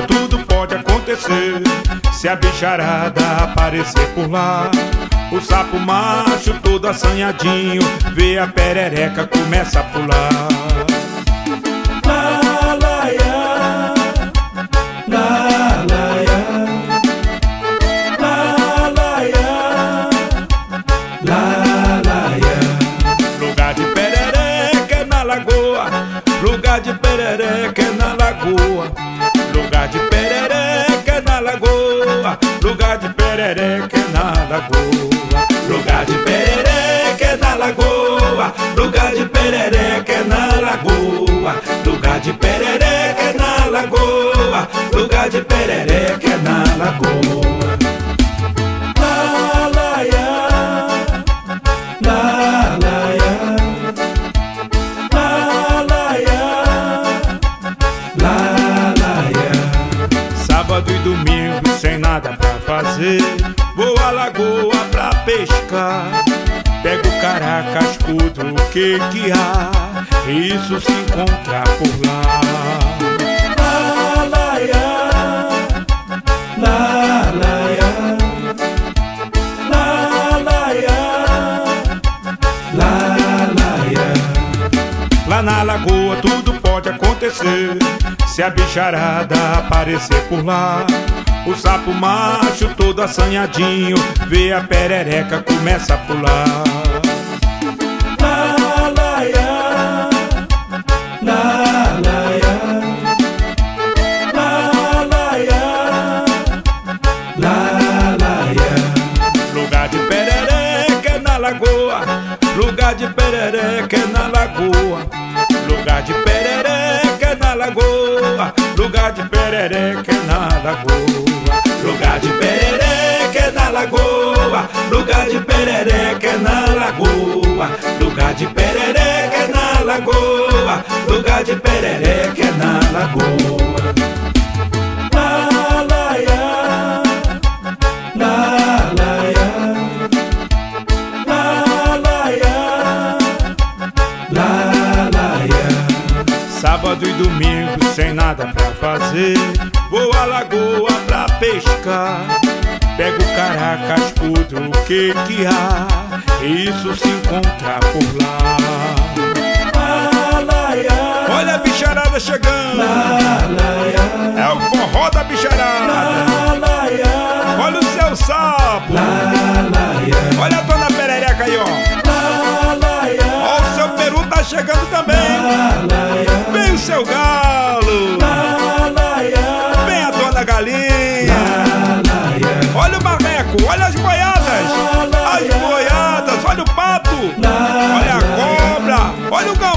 tudo pode acontecer. Se a bicharada aparecer por lá, o sapo macho todo assanhadinho vê a perereca, começa a pular. Lá, lá, ia. Lá, lá, ia. Lá, lá, ia. Lá, lá, ia. Lugar de perereca é na lagoa, lugar de perereca é na lagoa, lugar de perereca é na lagoa, lugar de perereca é na lagoa, Lugar de perereca é na lagoa, lugar de perereca é na lagoa, lugar de perereca é na lagoa, lugar de perereca é na lagoa. Lá, lá, ia. Lá, lá, ia. Lá, lá, ia. Lá, lá, ia. Sábado e domingo sem nada pra fazer, vou à lagoa pra pescar. Pego o cará, cascudo, o que há, isso se encontra por lá. Lá, lá, ia. Lá, lá, ia. Lá, lá, ia. Lá, lá, ia. Lá na lagoa tudo pode acontecer. Se a bicharada aparecer por lá, o sapo macho todo assanhadinho vê a perereca, começa a pular. Lá, lá, ia. Lá, lá, ia. Lá, lá, ia. Lá, lá, ia. Lugar de perereca é na lagoa, lugar de perereca é na lagoa, lugar de perereca é na lagoa, lugar de perereca é na lagoa, Lugar de perereca é na lagoa, lugar de perereca é na lagoa, lugar de perereca é na lagoa, lugar de perereca é na lagoa. Lá, lá, ia. Lá, lá, ia. Lá, lá, ia. Lá, lá, ia. Sábado e domingo sem nada pra fazer, vou à lagoa pra pescar. Pego o cará, cascudo, o que há, isso se encontra por lá. Lá, lá, ia. Olha a bicharada chegando, Lá, lá, ia. é o forró da bicharada. Lá, lá, ia. Olha o seu sapo, Lá, lá, ia. olha a dona perereca aí, ó. Lá, lá, ia. Ó, o seu peru tá chegando também. Lá, lá, ia. Vem o seu galo, Lá, lá, ia. vem a dona galinha. Lá, lá, ia. Olha o marreco, olha as boiadas, as boiadas, olha o pato, olha a cobra, olha o gaúcho.